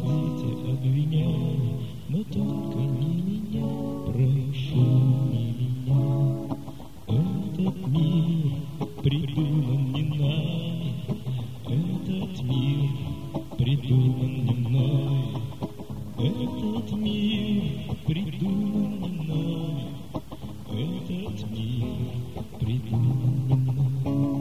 свете обвиняй, но только не меня, прошу, не меня. Этот мир придуман не нами, этот мир придуман не мной. Этот мир придуман не нами, этот мир придуман не мной.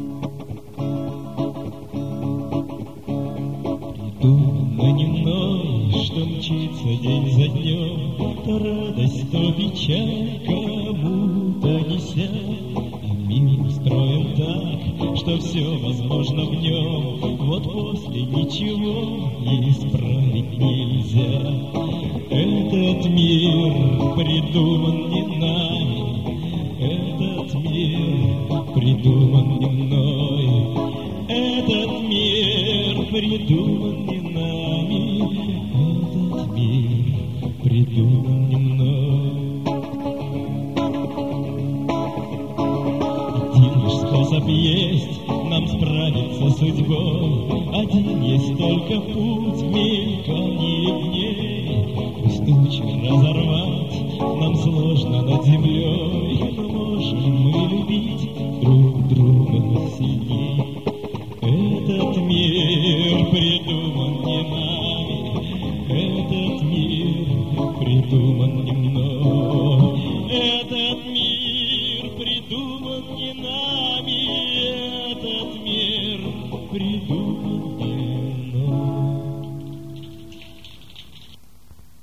Придумано не мной, что мчится день за днем, то радость, то печаль кому-то неся. И мир устроен так, что все возможно в нем. Вот после ничего исправить нельзя. Этот мир придуман не нами, этот мир придуман не мной. Этот мир придуман не нами, этот мир придуман не мной. Один лишь способ есть нам справиться с судьбой, один есть только путь мелькания дней. Пусть тучи разорвать нам сложно над землей, но можем мы любить друг друга сильней. Этот мир придуман не нами, этот мир придуман не мной. Этот мир придуман не нами, этот мир придуман не мной.